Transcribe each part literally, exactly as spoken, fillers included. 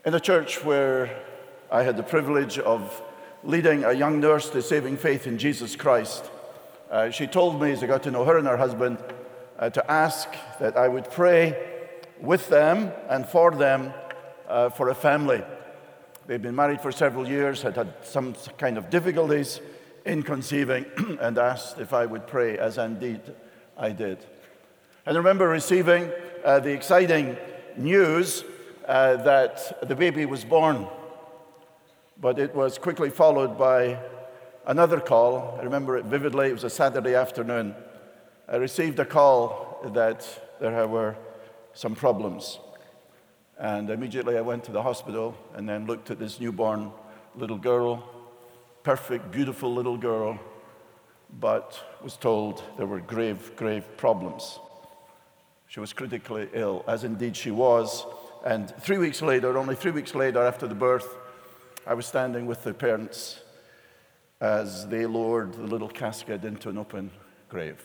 In a church where I had the privilege of leading a young nurse to saving faith in Jesus Christ, uh, she told me, as I got to know her and her husband, uh, to ask that I would pray with them and for them uh, for a family. They'd been married for several years, had had some kind of difficulties in conceiving, and asked if I would pray, as indeed I did. And I remember receiving uh, the exciting news uh, that the baby was born. But it was quickly followed by another call. I remember it vividly. It was a Saturday afternoon. I received a call that there were some problems. And immediately I went to the hospital and then looked at this newborn little girl, perfect, beautiful little girl, but was told there were grave, grave problems. She was critically ill, as indeed she was. And three weeks later, only three weeks later after the birth, I was standing with the parents as they lowered the little casket into an open grave.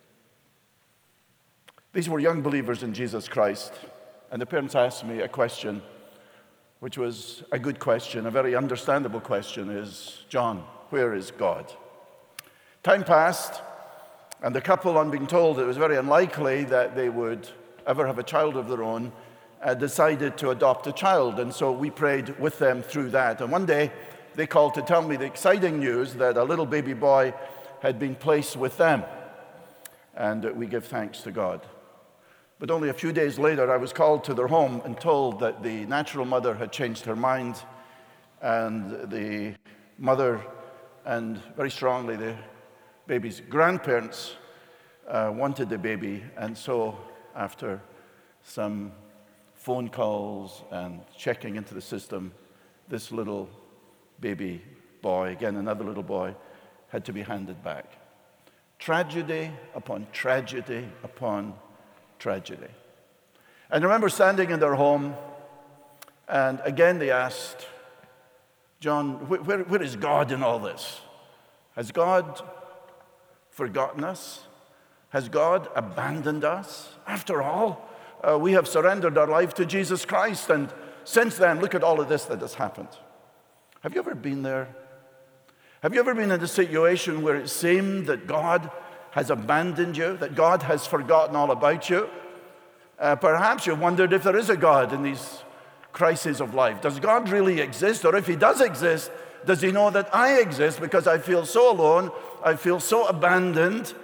These were young believers in Jesus Christ, and the parents asked me a question, which was a good question, a very understandable question, is, John, where is God? Time passed, and the couple, on being told it was very unlikely that they would ever have a child of their own, uh, decided to adopt a child. And so we prayed with them through that. And one day, they called to tell me the exciting news that a little baby boy had been placed with them. And we give thanks to God. But only a few days later, I was called to their home and told that the natural mother had changed her mind, and the mother and very strongly the baby's grandparents uh, wanted the baby. And so after some phone calls and checking into the system, this little baby boy, again another little boy, had to be handed back. Tragedy upon tragedy upon tragedy. And I remember standing in their home, and again they asked, John, where, where is God in all this? Has God forgotten us? Has God abandoned us? After all, uh, we have surrendered our life to Jesus Christ, and since then, look at all of this that has happened. Have you ever been there? Have you ever been in a situation where it seemed that God has abandoned you, that God has forgotten all about you? Uh, perhaps you've wondered if there is a God in these crises of life. Does God really exist? Or if he does exist, does he know that I exist because I feel so alone, I feel so abandoned,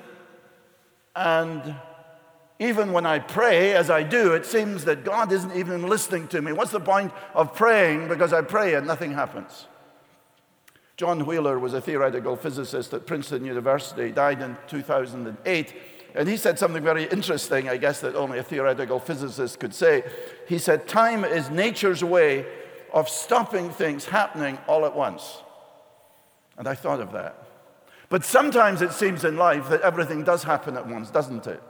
and even when I pray, as I do, it seems that God isn't even listening to me. What's the point of praying because I pray and nothing happens? John Wheeler was a theoretical physicist at Princeton University. He died in two thousand eight. And he said something very interesting, I guess, that only a theoretical physicist could say. He said, time is nature's way of stopping things happening all at once. And I thought of that. But sometimes it seems in life that everything does happen at once, doesn't it?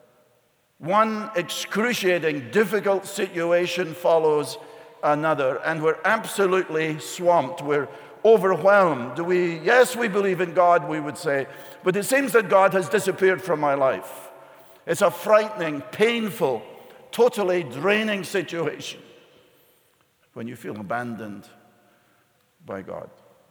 One excruciating, difficult situation follows another, and we're absolutely swamped. We're overwhelmed. Do we? Yes, we believe in God, we would say, but it seems that God has disappeared from my life. It's a frightening, painful, totally draining situation when you feel abandoned by God.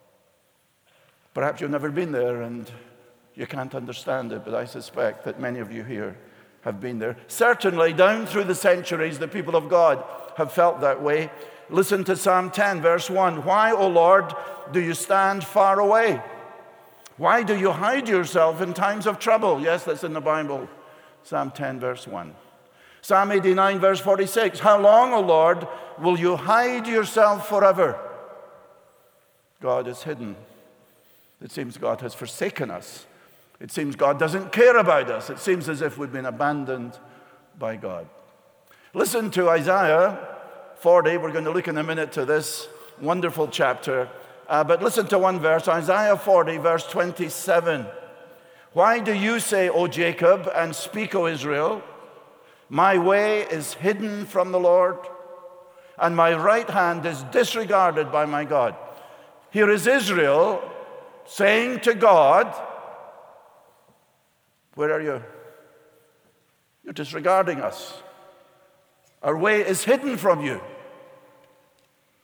Perhaps you've never been there and you can't understand it, but I suspect that many of you here have been there. Certainly, down through the centuries, the people of God have felt that way. Listen to Psalm ten, verse one. Why, O Lord, do you stand far away? Why do you hide yourself in times of trouble? Yes, that's in the Bible. Psalm ten, verse one. Psalm eighty-nine, verse forty-six. How long, O Lord, will you hide yourself forever? God is hidden. It seems God has forsaken us. It seems God doesn't care about us. It seems as if we've been abandoned by God. Listen to Isaiah forty. We're going to look in a minute to this wonderful chapter. Uh, but listen to one verse, Isaiah forty, verse twenty-seven. Why do you say, O Jacob, and speak, O Israel, my way is hidden from the Lord, and my right hand is disregarded by my God. Here is Israel saying to God, where are you? You're disregarding us. Our way is hidden from you.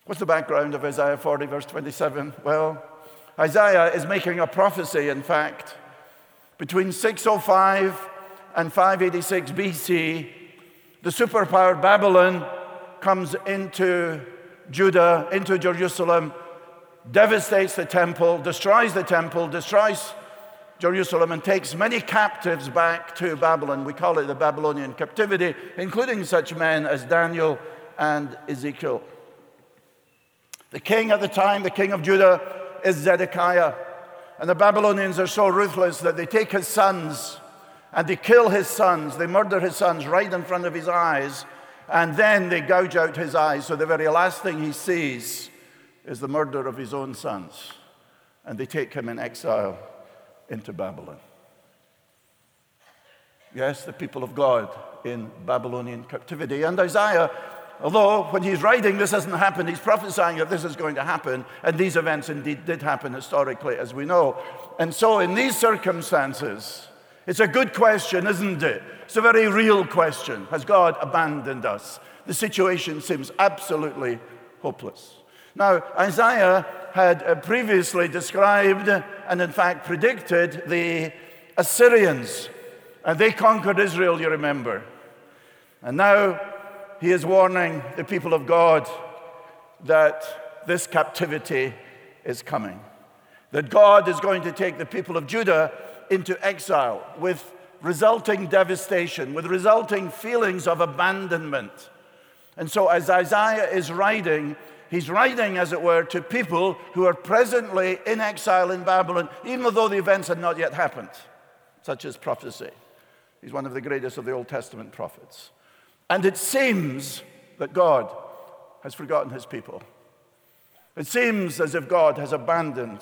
What's the background of Isaiah forty, verse twenty-seven? Well, Isaiah is making a prophecy, in fact. Between six oh five and five eighty-six B C, the superpower Babylon comes into Judah, into Jerusalem, devastates the temple, destroys the temple, destroys Jerusalem, and takes many captives back to Babylon. We call it the Babylonian captivity, including such men as Daniel and Ezekiel. The king at the time, the king of Judah, is Zedekiah. And the Babylonians are so ruthless that they take his sons and they kill his sons. They murder his sons right in front of his eyes. And then they gouge out his eyes. So the very last thing he sees is the murder of his own sons. And they take him in exile into Babylon. Yes, the people of God in Babylonian captivity. And Isaiah, although when he's writing this hasn't happened, he's prophesying that this is going to happen, and these events indeed did happen historically, as we know. And so in these circumstances, it's a good question, isn't it? It's a very real question. Has God abandoned us? The situation seems absolutely hopeless. Now, Isaiah had previously described and in fact predicted the Assyrians. And they conquered Israel, you remember. And now he is warning the people of God that this captivity is coming. That God is going to take the people of Judah into exile with resulting devastation, with resulting feelings of abandonment. And so as Isaiah is writing, he's writing, as it were, to people who are presently in exile in Babylon, even though the events had not yet happened, such as prophecy. He's one of the greatest of the Old Testament prophets. And it seems that God has forgotten his people. It seems as if God has abandoned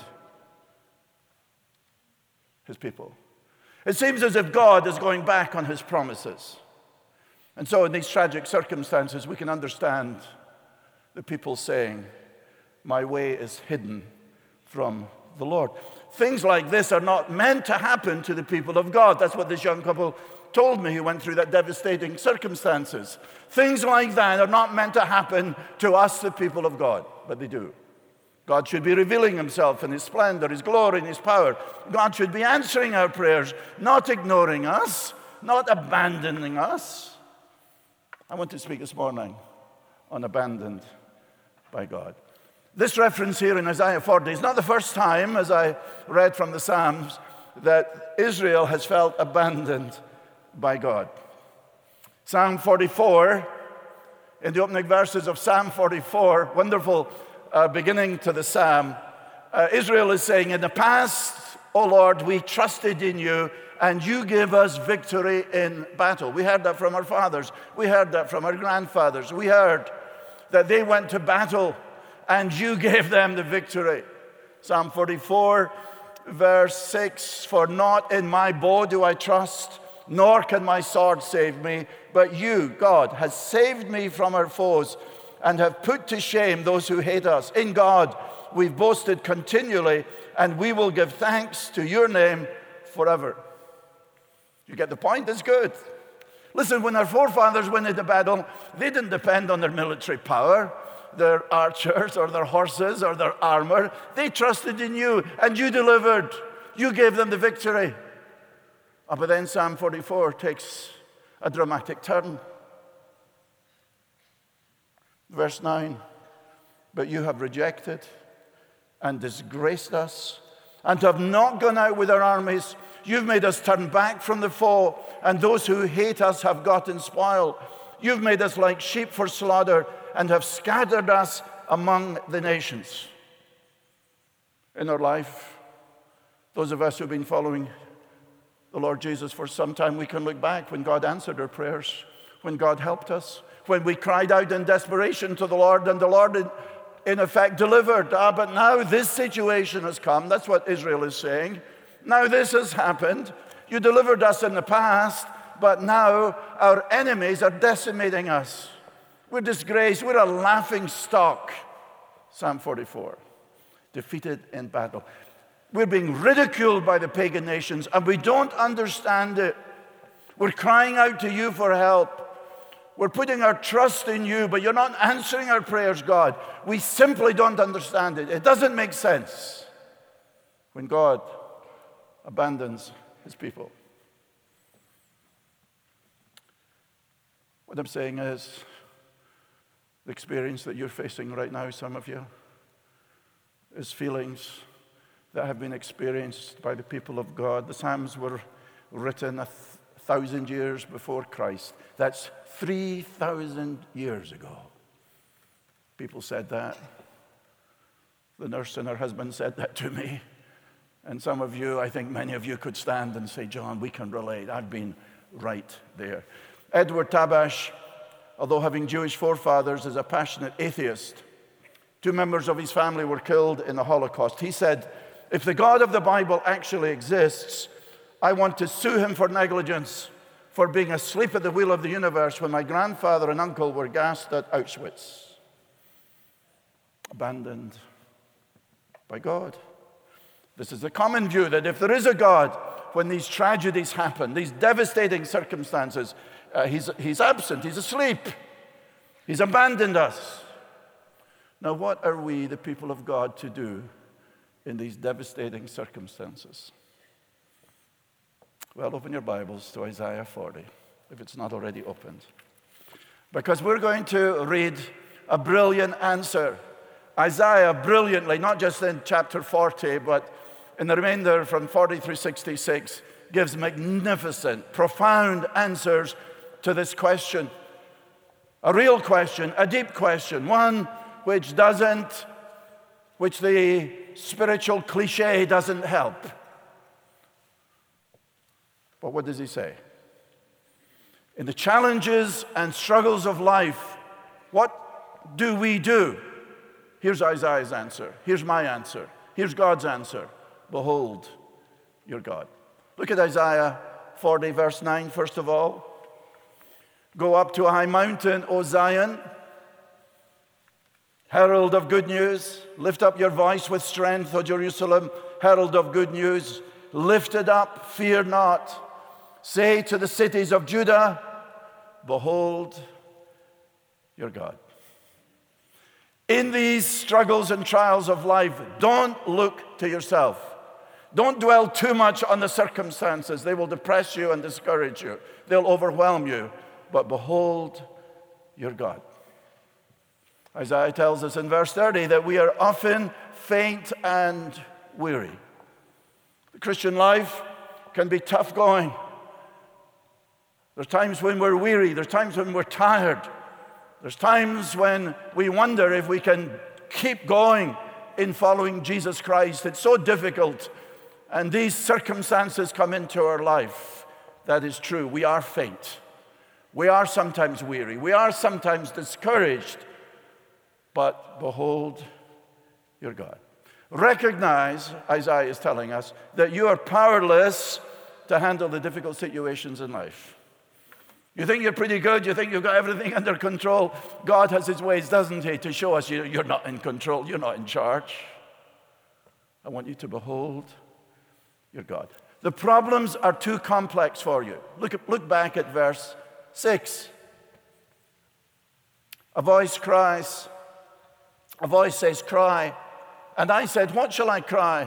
his people. It seems as if God is going back on his promises. And so in these tragic circumstances, we can understand the people saying, "My way is hidden from the Lord." Things like this are not meant to happen to the people of God. That's what this young couple told me who went through that devastating circumstances. Things like that are not meant to happen to us, the people of God, but they do. God should be revealing himself in his splendor, his glory, and his power. God should be answering our prayers, not ignoring us, not abandoning us. I want to speak this morning on abandoned by God. This reference here in Isaiah forty is not the first time, as I read from the Psalms, that Israel has felt abandoned by God. Psalm forty-four, in the opening verses of Psalm forty-four, wonderful uh, beginning to the psalm, uh, Israel is saying, "In the past, O Lord, we trusted in you, and you gave us victory in battle." We heard that from our fathers. We heard that from our grandfathers. We heard that they went to battle, and you gave them the victory. Psalm forty-four, verse six, "For not in my bow do I trust, nor can my sword save me, but you, God, has saved me from our foes and have put to shame those who hate us. In God we've boasted continually, and we will give thanks to your name forever." You get the point? It's good. Listen, when our forefathers went into battle, they didn't depend on their military power, their archers or their horses or their armor. They trusted in you, and you delivered. You gave them the victory. Oh, but then Psalm forty-four takes a dramatic turn. Verse nine, "But you have rejected and disgraced us, and have not gone out with our armies. You've made us turn back from the foe, and those who hate us have gotten spoil. You've made us like sheep for slaughter, and have scattered us among the nations." In our life, those of us who've been following the Lord Jesus for some time, we can look back when God answered our prayers, when God helped us, when we cried out in desperation to the Lord, and the Lord in, in effect delivered. Ah, but now this situation has come. That's what Israel is saying. Now this has happened. You delivered us in the past, but now our enemies are decimating us. We're disgraced. We're a laughing stock. Psalm forty-four, defeated in battle. We're being ridiculed by the pagan nations, and we don't understand it. We're crying out to you for help. We're putting our trust in you, but you're not answering our prayers, God. We simply don't understand it. It doesn't make sense when God abandons his people. What I'm saying is, the experience that you're facing right now, some of you, is feelings that have been experienced by the people of God. The Psalms were written a th- thousand years before Christ. That's three thousand years ago. People said that. The nurse and her husband said that to me. And some of you, I think many of you could stand and say, John, we can relate. I've been right there. Edward Tabash, although having Jewish forefathers, is a passionate atheist. Two members of his family were killed in the Holocaust. He said, if the God of the Bible actually exists, I want to sue him for negligence, for being asleep at the wheel of the universe when my grandfather and uncle were gassed at Auschwitz. Abandoned by God. This is the common view, that if there is a God, when these tragedies happen, these devastating circumstances, uh, he's, he's absent, he's asleep. He's abandoned us. Now, what are we, the people of God, to do in these devastating circumstances? Well, open your Bibles to Isaiah forty, if it's not already opened. Because we're going to read a brilliant answer. Isaiah brilliantly, not just in chapter forty, but in the remainder from forty through sixty-six, gives magnificent, profound answers to this question. A real question, a deep question, one which doesn't, which the spiritual cliche doesn't help. But what does he say? In the challenges and struggles of life, what do we do? Here's Isaiah's answer. Here's my answer. Here's God's answer. Behold your God. Look at Isaiah forty, verse nine, first of all. Go up to a high mountain, O Zion, herald of good news. Lift up your voice with strength, O Jerusalem, herald of good news. Lift it up, fear not. Say to the cities of Judah, behold your God. In these struggles and trials of life, don't look to yourself. Don't dwell too much on the circumstances. They will depress you and discourage you. They'll overwhelm you. But behold your God. Isaiah tells us in verse thirty that we are often faint and weary. The Christian life can be tough going. There's times when we're weary. There's times when we're tired. There's times when we wonder if we can keep going in following Jesus Christ. It's so difficult. And these circumstances come into our life. That is true. We are faint. We are sometimes weary. We are sometimes discouraged. But behold your God. Recognize, Isaiah is telling us, that you are powerless to handle the difficult situations in life. You think you're pretty good. You think you've got everything under control. God has his ways, doesn't he, to show us you're not in control. You're not in charge. I want you to behold your God. The problems are too complex for you. Look, at, look back at verse six. A voice cries. A voice says, cry. And I said, what shall I cry?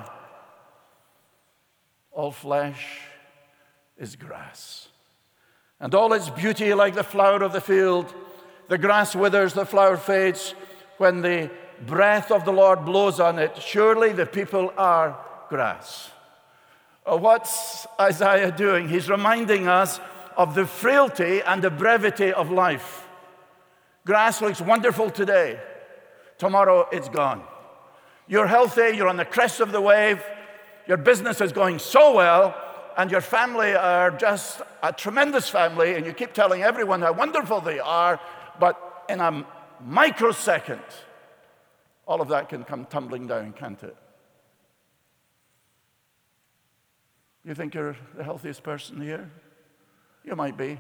All flesh is grass, and all its beauty like the flower of the field. The grass withers, the flower fades. When the breath of the Lord blows on it, surely the people are grass. Uh, what's Isaiah doing? He's reminding us of the frailty and the brevity of life. Grass looks wonderful today. Tomorrow it's gone. You're healthy, you're on the crest of the wave, your business is going so well, and your family are just a tremendous family, and you keep telling everyone how wonderful they are, but in a microsecond, all of that can come tumbling down, can't it? You think you're the healthiest person here? You might be.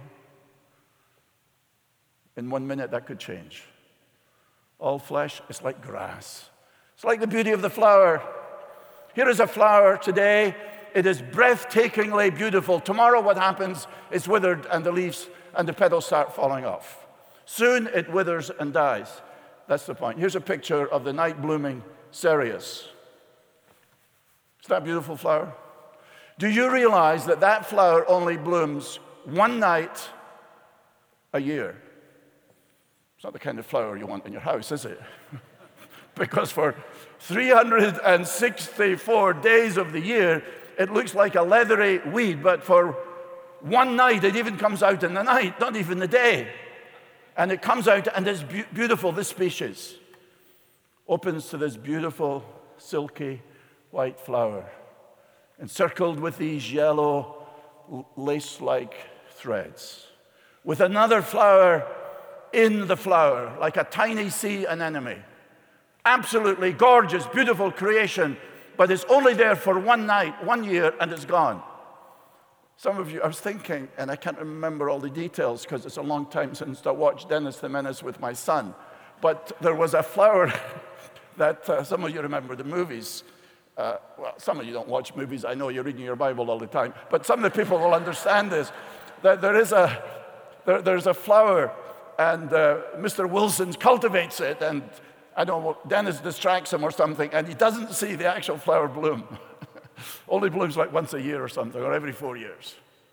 In one minute, that could change. All flesh is like grass. It's like the beauty of the flower. Here is a flower today. It is breathtakingly beautiful. Tomorrow what happens is withered and the leaves and the petals start falling off. Soon it withers and dies. That's the point. Here's a picture of the night-blooming cereus. Is that a beautiful flower? Do you realize that that flower only blooms one night a year? It's not the kind of flower you want in your house, is it? Because for three hundred sixty-four days of the year, it looks like a leathery weed, but for one night, it even comes out in the night, not even the day. And it comes out, and it's be- beautiful. This species opens to this beautiful, silky, white flower, encircled with these yellow, lace-like threads, with another flower in the flower, like a tiny sea anemone. Absolutely gorgeous, beautiful creation, but it's only there for one night, one year, and it's gone. Some of you, I was thinking, and I can't remember all the details because it's a long time since I watched Dennis the Menace with my son, but there was a flower that uh, some of you remember the movies. Uh, well, some of you don't watch movies. I know you're reading your Bible all the time, but some of the people will understand this. That there is a, there, there's a flower, and uh, Mister Wilson cultivates it, and I don't know, Dennis distracts him or something, and he doesn't see the actual flower bloom. Only blooms like once a year or something, or every four years.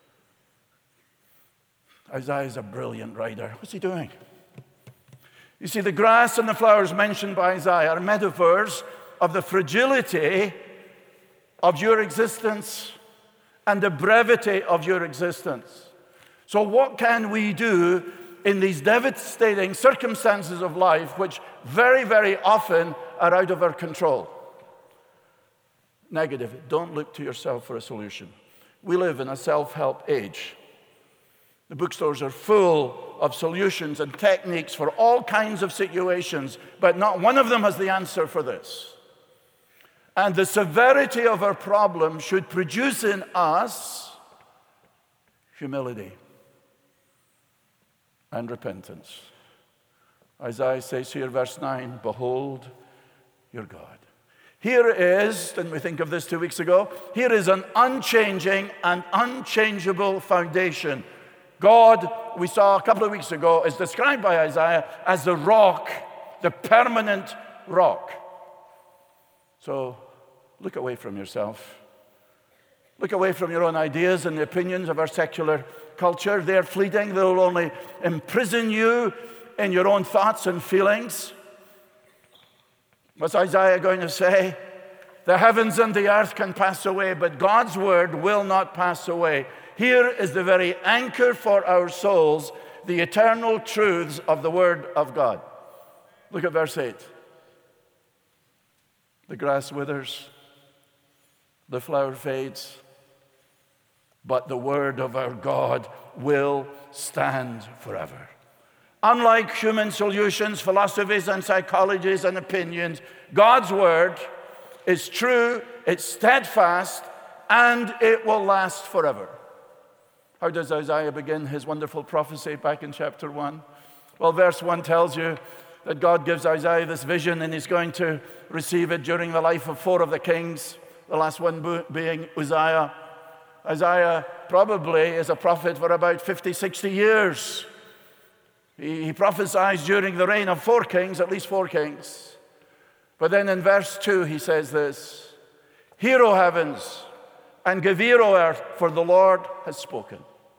Isaiah is a brilliant writer. What's he doing? You see, the grass and the flowers mentioned by Isaiah are metaphors of the fragility of your existence and the brevity of your existence. So what can we do in these devastating circumstances of life, which very, very often are out of our control? Negative. Don't look to yourself for a solution. We live in a self-help age. The bookstores are full of solutions and techniques for all kinds of situations, but not one of them has the answer for this. And the severity of our problem should produce in us humility and repentance. Isaiah says here, verse nine, behold your God. Here is, didn't we think of this two weeks ago? Here is an unchanging and unchangeable foundation. God, we saw a couple of weeks ago, is described by Isaiah as the rock, the permanent rock. So look away from yourself. Look away from your own ideas and the opinions of our secular culture. They're fleeting. They'll only imprison you in your own thoughts and feelings. What's Isaiah going to say? The heavens and the earth can pass away, but God's word will not pass away. Here is the very anchor for our souls, the eternal truths of the word of God. Look at verse eight. The grass withers, the flower fades, but the word of our God will stand forever. Unlike human solutions, philosophies, and psychologies and opinions, God's word is true, it's steadfast, and it will last forever. How does Isaiah begin his wonderful prophecy back in chapter one? Well, verse one tells you that God gives Isaiah this vision, and he's going to receive it during the life of four of the kings, the last one being Uzziah. Isaiah probably is a prophet for about fifty, sixty years. He prophesies during the reign of four kings, at least four kings. But then in verse two, he says this, hear, O heavens, and give ear, O earth, for the Lord has spoken.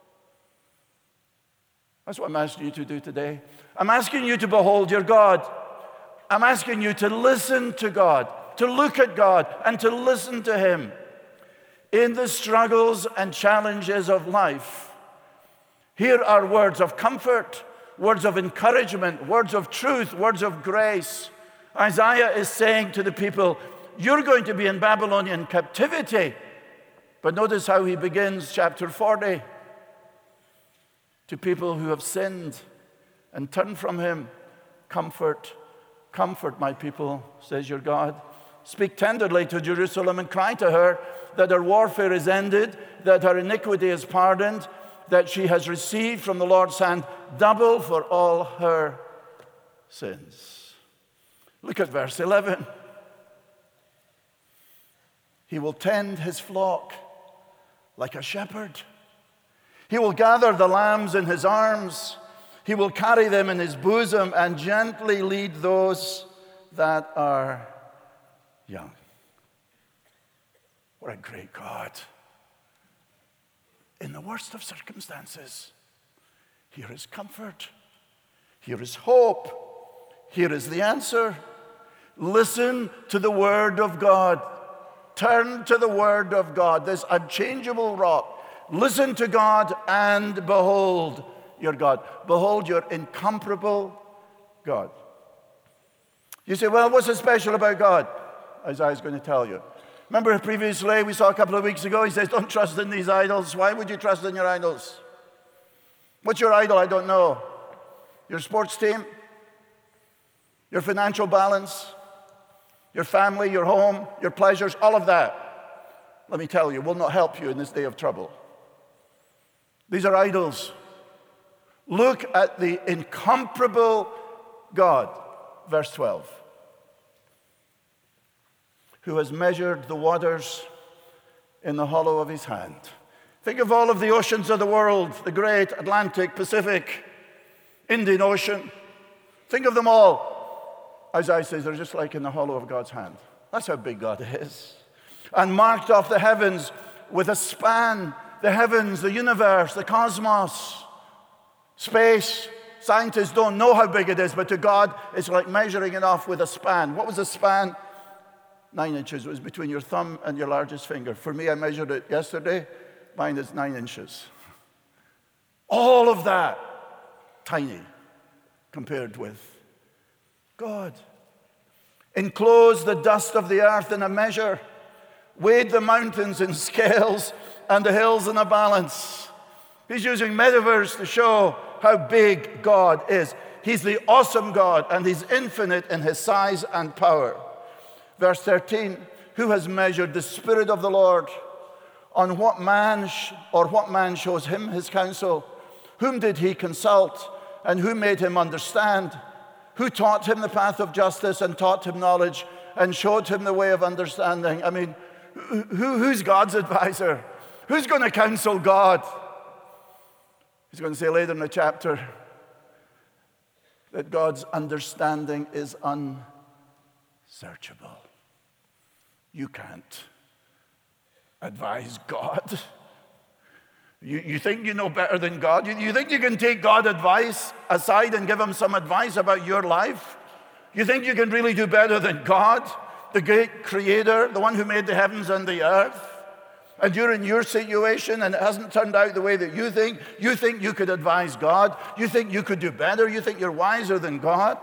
That's what I'm asking you to do today. I'm asking you to behold your God. I'm asking you to listen to God, to look at God, and to listen to Him. In the struggles and challenges of life, here are words of comfort, words of encouragement, words of truth, words of grace. Isaiah is saying to the people, you're going to be in Babylonian captivity. But notice how he begins chapter forty. To people who have sinned and turned from him, comfort, comfort my people, says your God. Speak tenderly to Jerusalem and cry to her that her warfare is ended, that her iniquity is pardoned, that she has received from the Lord's hand double for all her sins. Look at verse eleven. He will tend his flock like a shepherd. He will gather the lambs in his arms. He will carry them in his bosom and gently lead those that are young. What a great God. In the worst of circumstances, here is comfort. Here is hope. Here is the answer. Listen to the word of God. Turn to the word of God, this unchangeable rock. Listen to God and behold your God. Behold your incomparable God. You say, well, what's so special about God? Isaiah's going to tell you. Remember previously we saw a couple of weeks ago, he says, don't trust in these idols. Why would you trust in your idols? What's your idol? I don't know. Your sports team? Your financial balance? Your family, your home, your pleasures, all of that, let me tell you, will not help you in this day of trouble. These are idols. Look at the incomparable God. Verse twelve. Who has measured the waters in the hollow of his hand. Think of all of the oceans of the world, the great Atlantic, Pacific, Indian Ocean. Think of them all. Isaiah says they're just like in the hollow of God's hand. That's how big God is. And marked off the heavens with a span. The heavens, the universe, the cosmos, space. Scientists don't know how big it is, but to God, it's like measuring it off with a span. What was a span? Nine inches. It was between your thumb and your largest finger. For me, I measured it yesterday. Mine is nine inches. All of that, tiny compared with God. Enclose the dust of the earth in a measure. Weighed the mountains in scales and the hills in a balance. He's using metaphors to show how big God is. He's the awesome God, and he's infinite in his size and power. Verse thirteen, who has measured the Spirit of the Lord? On what man, sh- or what man shows him his counsel? Whom did he consult, and who made him understand? Who taught him the path of justice and taught him knowledge and showed him the way of understanding? I mean, who, who's God's advisor? Who's going to counsel God? He's going to say later in the chapter that God's understanding is unsearchable. You can't advise God. You, you think you know better than God? You, you think you can take God's advice aside and give him some advice about your life? You think you can really do better than God, the great creator, the one who made the heavens and the earth? And you're in your situation and it hasn't turned out the way that you think. You think you could advise God. You think you could do better. You think you're wiser than God.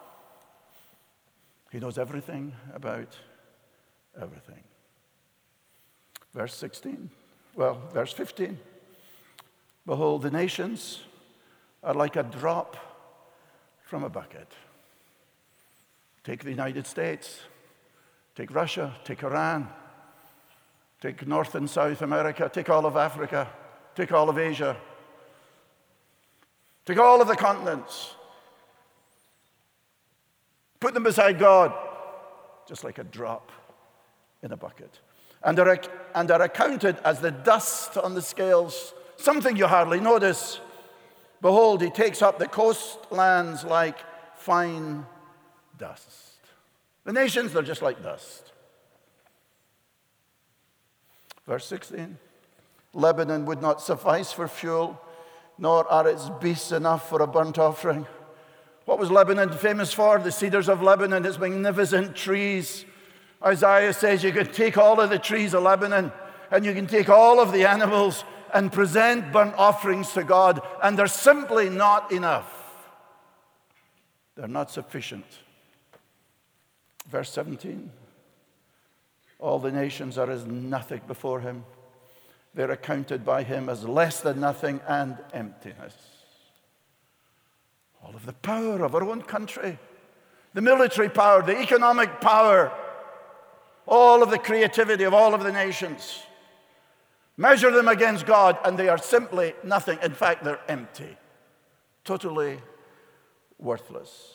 He knows everything about everything. Verse sixteen. Well, verse fifteen. Behold, the nations are like a drop from a bucket. Take the United States, take Russia, take Iran, take North and South America, take all of Africa, take all of Asia, take all of the continents. Put them beside God, just like a drop in a bucket. And are, and are accounted as the dust on the scales, something you hardly notice. Behold, he takes up the coastlands like fine dust. The nations, they're just like dust. Verse sixteen, Lebanon would not suffice for fuel, nor are its beasts enough for a burnt offering. What was Lebanon famous for? The cedars of Lebanon, its magnificent trees. Isaiah says you can take all of the trees of Lebanon and you can take all of the animals and present burnt offerings to God, and they're simply not enough. They're not sufficient. Verse seventeen, all the nations are as nothing before him. They're accounted by him as less than nothing and emptiness. All of the power of our own country, the military power, the economic power, all of the creativity of all of the nations. Measure them against God, and they are simply nothing. In fact, they're empty, totally worthless.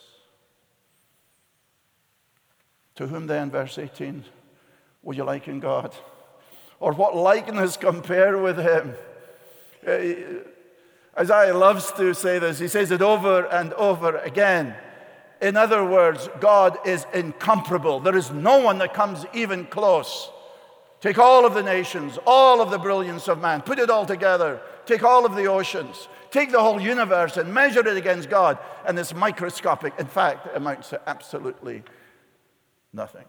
To whom then, verse eighteen, will you liken God? Or what likeness compare with him? Isaiah loves to say this. He says it over and over again. In other words, God is incomparable. There is no one that comes even close. Take all of the nations, all of the brilliance of man, put it all together. Take all of the oceans, take the whole universe and measure it against God, and it's microscopic. In fact, it amounts to absolutely nothing.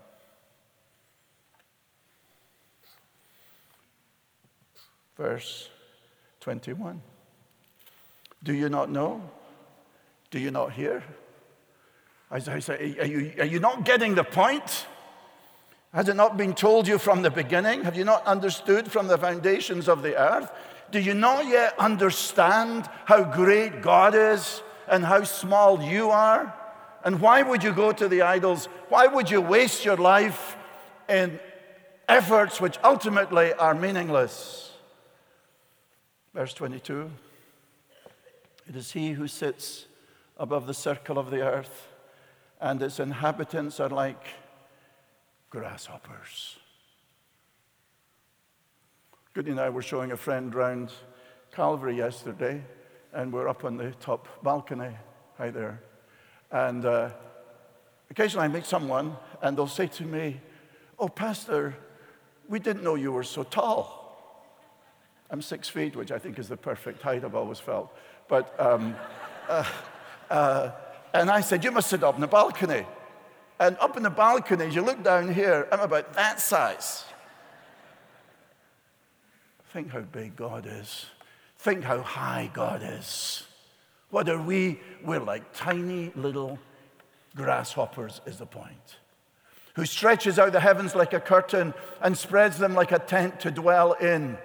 Verse twenty-one. Do you not know? Do you not hear? Isaiah said, are you, are you not getting the point? Has it not been told you from the beginning? Have you not understood from the foundations of the earth? Do you not yet understand how great God is and how small you are? And why would you go to the idols? Why would you waste your life in efforts which ultimately are meaningless? Verse twenty-two. It is he who sits above the circle of the earth, and its inhabitants are like grasshoppers. Goody and I were showing a friend round Calvary yesterday, and we're up on the top balcony. Hi there. And uh, occasionally I meet someone, and they'll say to me, "Oh, Pastor, we didn't know you were so tall." I'm six feet, which I think is the perfect height, I've always felt. But, um, uh, uh, and I said, "You must sit up on the balcony." And up in the balcony, as you look down here, I'm about that size. Think how big God is. Think how high God is. What are we? We're like tiny little grasshoppers, is the point. Who stretches out the heavens like a curtain and spreads them like a tent to dwell in.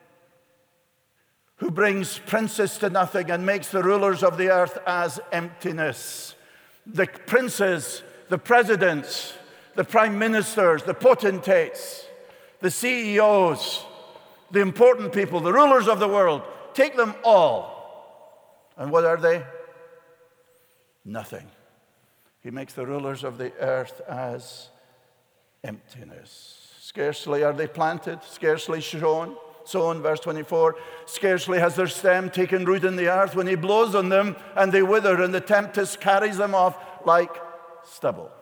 Who brings princes to nothing and makes the rulers of the earth as emptiness. The princes, the presidents, the prime ministers, the potentates, the C E Os, the important people, the rulers of the world, take them all. And what are they? Nothing. He makes the rulers of the earth as emptiness. Scarcely are they planted, scarcely sown. Sown, verse twenty-four, scarcely has their stem taken root in the earth when he blows on them and they wither, and the tempest carries them off like stubble.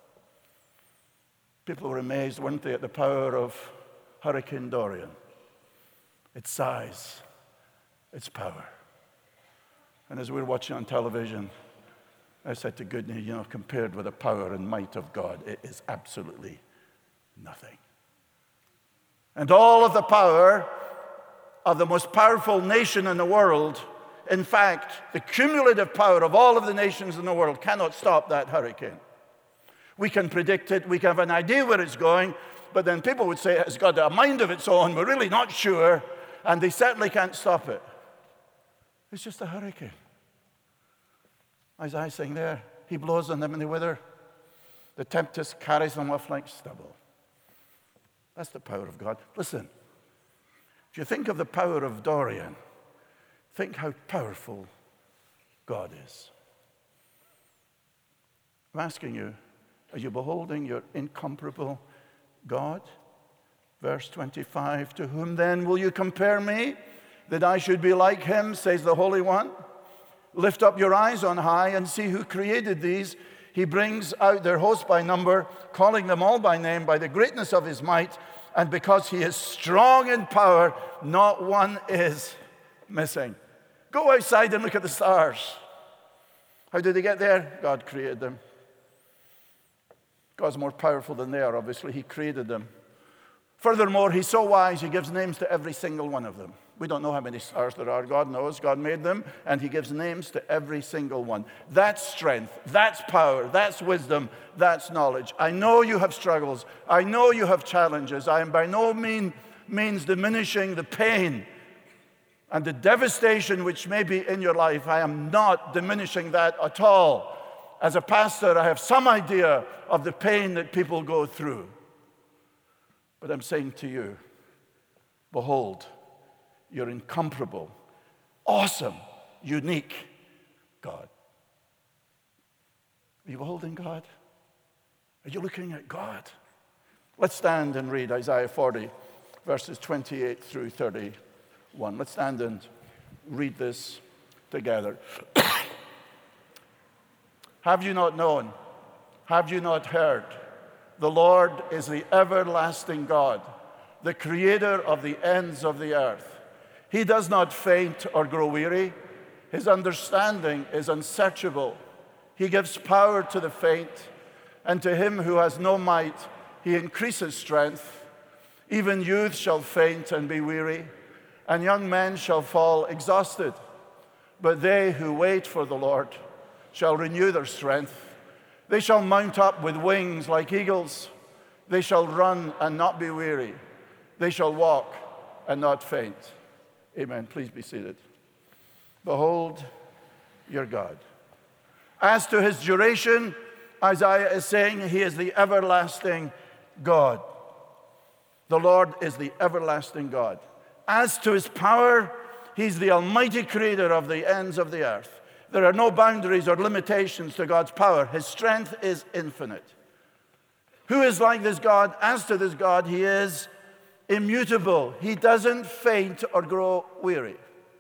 People were amazed, weren't they, at the power of Hurricane Dorian, its size, its power. And as we were watching on television, I said to Goodney, you know, compared with the power and might of God, it is absolutely nothing. And all of the power of the most powerful nation in the world, in fact, the cumulative power of all of the nations in the world cannot stop that hurricane. We can predict it, we can have an idea where it's going, but then people would say it's got a mind of its own, we're really not sure, and they certainly can't stop it. It's just a hurricane. Isaiah saying there, he blows on them and they wither. The tempest carries them off like stubble. That's the power of God. Listen, if you think of the power of Dorian, think how powerful God is. I'm asking you, are you beholding your incomparable God? Verse twenty-five, to whom then will you compare me, that I should be like him, says the Holy One? Lift up your eyes on high and see who created these. He brings out their host by number, calling them all by name, by the greatness of his might, and because he is strong in power, not one is missing. Go outside and look at the stars. How did they get there? God created them. God's more powerful than they are, obviously. He created them. Furthermore, he's so wise, he gives names to every single one of them. We don't know how many stars there are. God knows. God made them, and he gives names to every single one. That's strength. That's power. That's wisdom. That's knowledge. I know you have struggles. I know you have challenges. I am by no mean, means diminishing the pain and the devastation which may be in your life. I am not diminishing that at all. As a pastor, I have some idea of the pain that people go through. But I'm saying to you, behold, your incomparable, awesome, unique God. Are you beholding God? Are you looking at God? Let's stand and read Isaiah forty, verses twenty-eight through thirty-one. Let's stand and read this together. Have you not known? Have you not heard? The Lord is the everlasting God, the creator of the ends of the earth. He does not faint or grow weary. His understanding is unsearchable. He gives power to the faint, and to him who has no might, he increases strength. Even youth shall faint and be weary, and young men shall fall exhausted. But they who wait for the Lord shall renew their strength. They shall mount up with wings like eagles. They shall run and not be weary. They shall walk and not faint. Amen. Please be seated. Behold your God. As to his duration, Isaiah is saying he is the everlasting God. The Lord is the everlasting God. As to his power, he's the almighty creator of the ends of the earth. There are no boundaries or limitations to God's power. His strength is infinite. Who is like this God? As to this God, he is immutable. He doesn't faint or grow weary.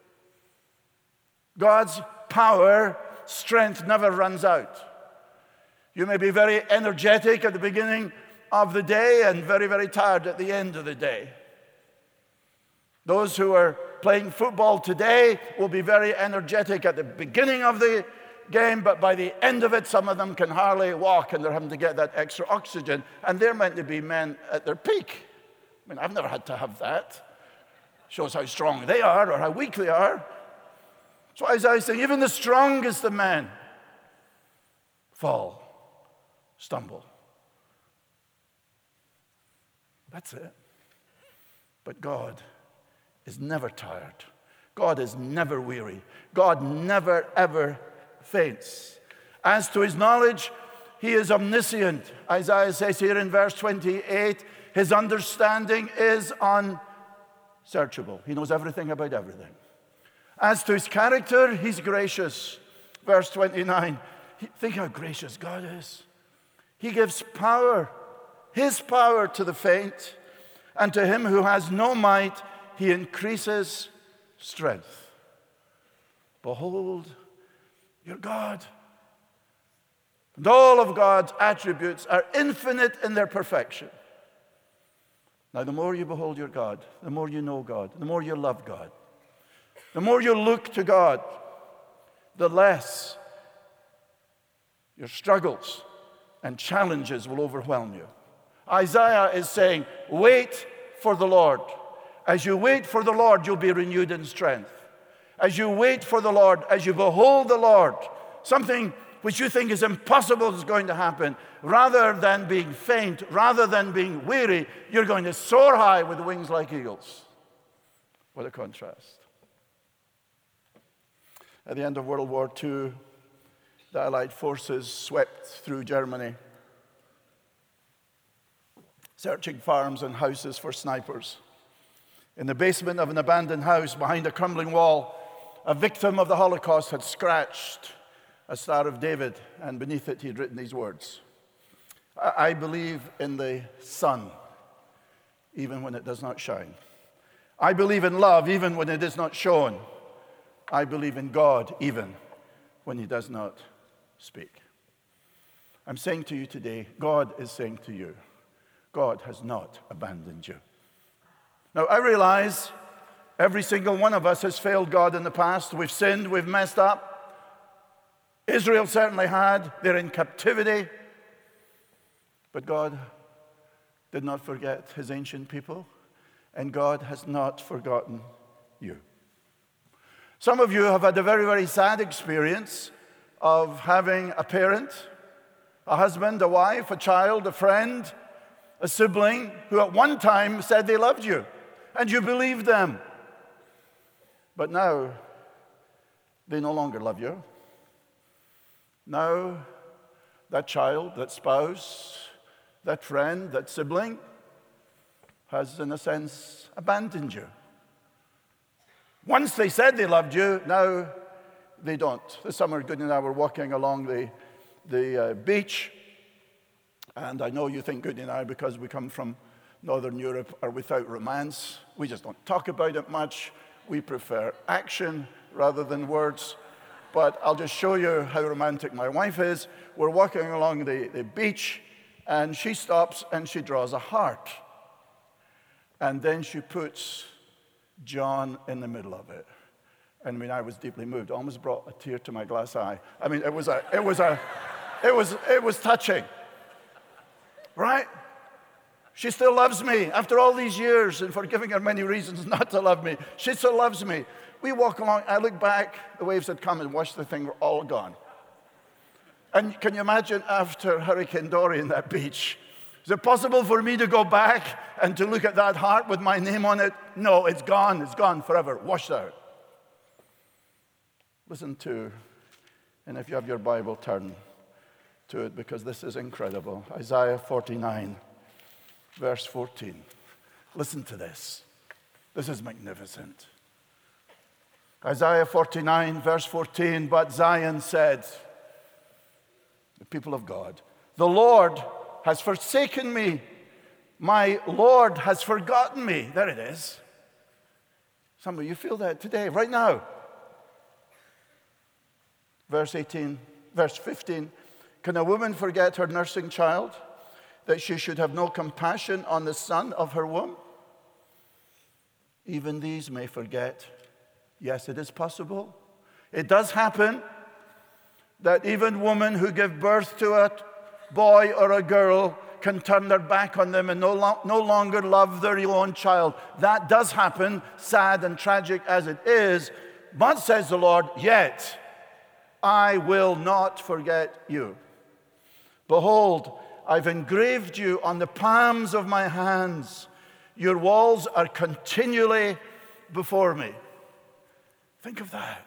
God's power, strength never runs out. You may be very energetic at the beginning of the day and very, very tired at the end of the day. Those who are playing football today will be very energetic at the beginning of the game, but by the end of it, some of them can hardly walk, and they're having to get that extra oxygen, and they're meant to be men at their peak. I mean, I've never had to have that. Shows how strong they are or how weak they are. So Isaiah is saying, even the strongest of men fall, stumble. That's it. But God is never tired. God is never weary. God never, ever faints. As to his knowledge, he is omniscient. Isaiah says here in verse twenty-eight, his understanding is unsearchable. He knows everything about everything. As to his character, he's gracious. Verse twenty-nine, think how gracious God is. He gives power, his power to the faint, and to him who has no might, he increases strength. Behold your God. And all of God's attributes are infinite in their perfection. Now, the more you behold your God, the more you know God, the more you love God, the more you look to God, the less your struggles and challenges will overwhelm you. Isaiah is saying, wait for the Lord. As you wait for the Lord, you'll be renewed in strength. As you wait for the Lord, as you behold the Lord, something which you think is impossible is going to happen. Rather than being faint, rather than being weary, you're going to soar high with wings like eagles. What a contrast. At the end of World War Two, the Allied forces swept through Germany, searching farms and houses for snipers. In the basement of an abandoned house behind a crumbling wall, a victim of the Holocaust had scratched a Star of David, and beneath it he'd written these words: I believe in the sun, even when it does not shine. I believe in love, even when it is not shown. I believe in God, even when he does not speak. I'm saying to you today, God is saying to you, God has not abandoned you. Now, I realize every single one of us has failed God in the past. We've sinned, we've messed up. Israel certainly had. They're in captivity. But God did not forget his ancient people, and God has not forgotten you. Some of you have had a very, very sad experience of having a parent, a husband, a wife, a child, a friend, a sibling who at one time said they loved you, and you believed them. But now, they no longer love you. Now, that child, that spouse, that friend, that sibling has, in a sense, abandoned you. Once they said they loved you, now they don't. This summer, Goody and I were walking along the, the uh, beach, and I know you think Goody and I, because we come from Northern Europe, are without romance. We just don't talk about it much. We prefer action. rather than words. But I'll just show you how romantic my wife is. We're walking along the, the beach, and she stops and she draws a heart. And then she puts John in the middle of it. And I mean, I was deeply moved. Almost brought a tear to my glass eye. I mean, it was a, it was a, it was, it was touching, right? She still loves me after all these years, and for giving her many reasons not to love me. She still loves me. We walk along. I look back. The waves had come and washed the thing. We're all gone. And can you imagine after Hurricane Dorian, that beach? Is it possible for me to go back and to look at that heart with my name on it? No, it's gone. It's gone forever. Washed out. Listen to, and if you have your Bible, turn to it, because this is incredible. Isaiah forty-nine, verse fourteen. Listen to this. This is magnificent. Isaiah forty-nine, verse fourteen, but Zion said, the people of God, the Lord has forsaken me. My Lord has forgotten me. There it is. Some of you feel that today, right now. Verse eighteen, verse fifteen, can a woman forget her nursing child, that she should have no compassion on the son of her womb? Even these may forget. Yes, it is possible. It does happen that even women who give birth to a boy or a girl can turn their back on them and no, lo- no longer love their own child. That does happen, sad and tragic as it is. But, says the Lord, yet I will not forget you. Behold, I've engraved you on the palms of my hands. Your walls are continually before me. Think of that.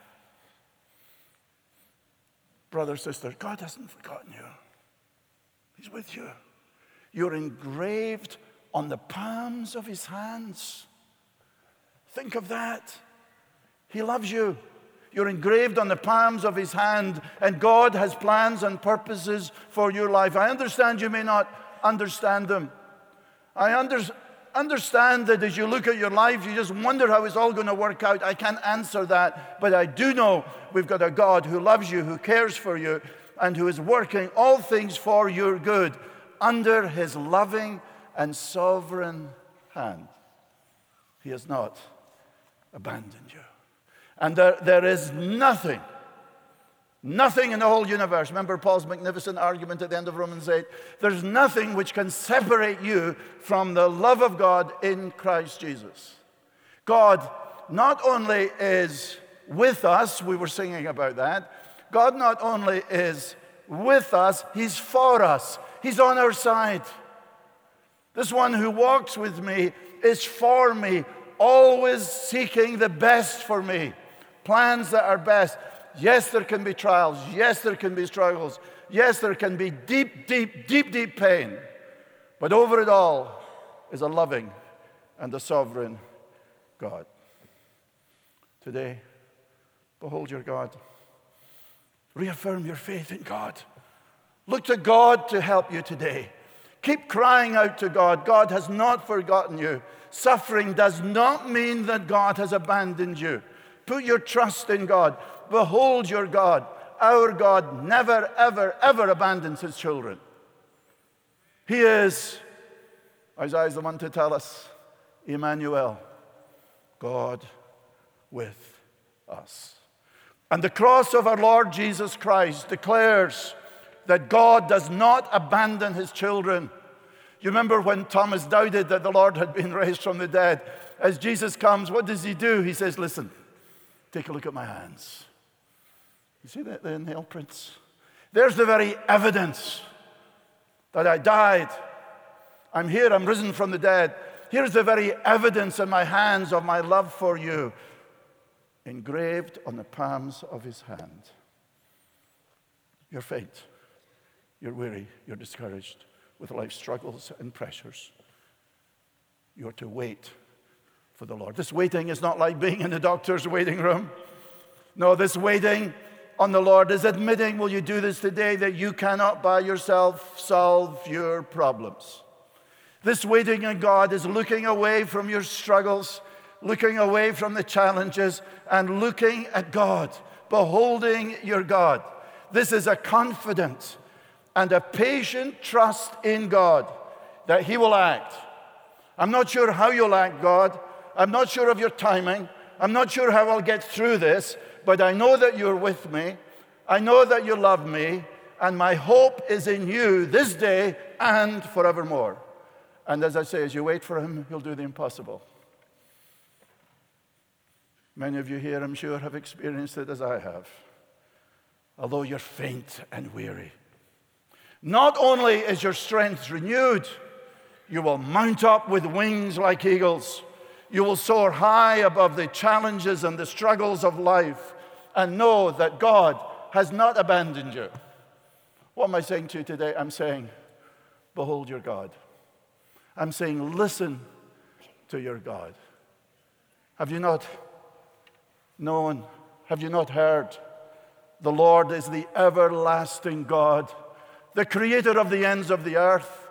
Brother, sister, God hasn't forgotten you. He's with you. You're engraved on the palms of his hands. Think of that. He loves you. You're engraved on the palms of his hand, and God has plans and purposes for your life. I understand you may not understand them. I under, understand that as you look at your life, you just wonder how it's all going to work out. I can't answer that, but I do know we've got a God who loves you, who cares for you, and who is working all things for your good under his loving and sovereign hand. He has not abandoned you. And there, there is nothing, nothing in the whole universe. Remember Paul's magnificent argument at the end of Romans eight? There's nothing which can separate you from the love of God in Christ Jesus. God not only is with us, we were singing about that. God not only is with us, he's for us. He's on our side. This one who walks with me is for me, always seeking the best for me. Plans that are best. Yes, there can be trials. Yes, there can be struggles. Yes, there can be deep, deep, deep, deep pain. But over it all is a loving and a sovereign God. Today, behold your God. Reaffirm your faith in God. Look to God to help you today. Keep crying out to God. God has not forgotten you. Suffering does not mean that God has abandoned you. Put your trust in God. Behold your God. Our God never, ever, ever abandons his children. He is, Isaiah is the one to tell us, Emmanuel, God with us. And the cross of our Lord Jesus Christ declares that God does not abandon his children. You remember when Thomas doubted that the Lord had been raised from the dead? As Jesus comes, what does he do? He says, listen, take a look at my hands. You see that, the nail prints? There's the very evidence that I died. I'm here, I'm risen from the dead. Here's the very evidence in my hands of my love for you, engraved on the palms of his hand. You're faint, you're weary, you're discouraged with life's struggles and pressures. You're to wait for the Lord. This waiting is not like being in the doctor's waiting room. No, this waiting on the Lord is admitting, will you do this today, that you cannot by yourself solve your problems. This waiting on God is looking away from your struggles, looking away from the challenges and looking at God, beholding your God. This is a confident and a patient trust in God that He will act. I'm not sure how you'll act, God. I'm not sure of your timing. I'm not sure how I'll get through this, but I know that you're with me. I know that you love me, and my hope is in you this day and forevermore. And as I say, as you wait for Him, He'll do the impossible. Many of you here, I'm sure, have experienced it as I have. Although you're faint and weary, not only is your strength renewed, you will mount up with wings like eagles. You will soar high above the challenges and the struggles of life and know that God has not abandoned you. What am I saying to you today? I'm saying, behold your God. I'm saying, listen to your God. Have you not known? Have you not heard? The Lord is the everlasting God, the creator of the ends of the earth.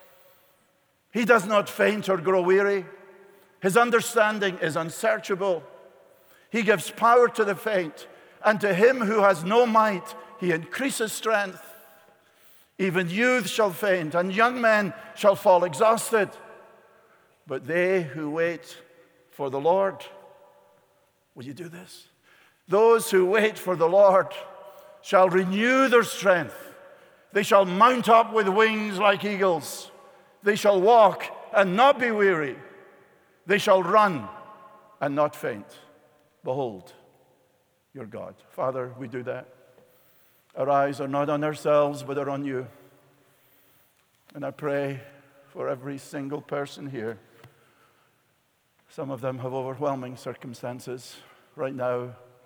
He does not faint or grow weary. His understanding is unsearchable. He gives power to the faint, and to him who has no might, He increases strength. Even youth shall faint, and young men shall fall exhausted. But they who wait for the Lord, will you do this? Those who wait for the Lord shall renew their strength. They shall mount up with wings like eagles. They shall walk and not be weary. They shall run and not faint. Behold your God. Father, we do that. Our eyes are not on ourselves, but are on you. And I pray for every single person here. Some of them have overwhelming circumstances right now.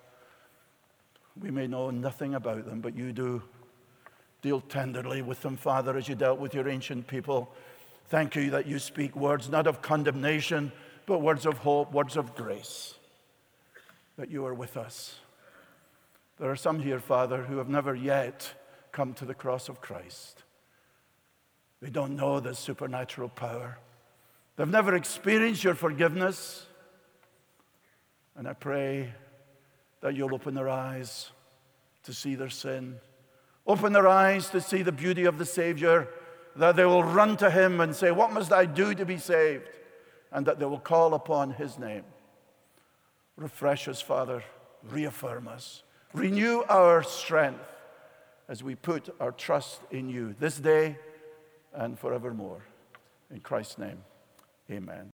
We may know nothing about them, but you do. Deal tenderly with them, Father, as you dealt with your ancient people. Thank you that you speak words not of condemnation, but words of hope, words of grace, that you are with us. There are some here, Father, who have never yet come to the cross of Christ. They don't know the supernatural power. They've never experienced your forgiveness. And I pray that you'll open their eyes to see their sin. Open their eyes to see the beauty of the Savior, that they will run to Him and say, what must I do to be saved? And that they will call upon His name. Refresh us, Father. Reaffirm us. Renew our strength as we put our trust in you this day and forevermore. In Christ's name, amen.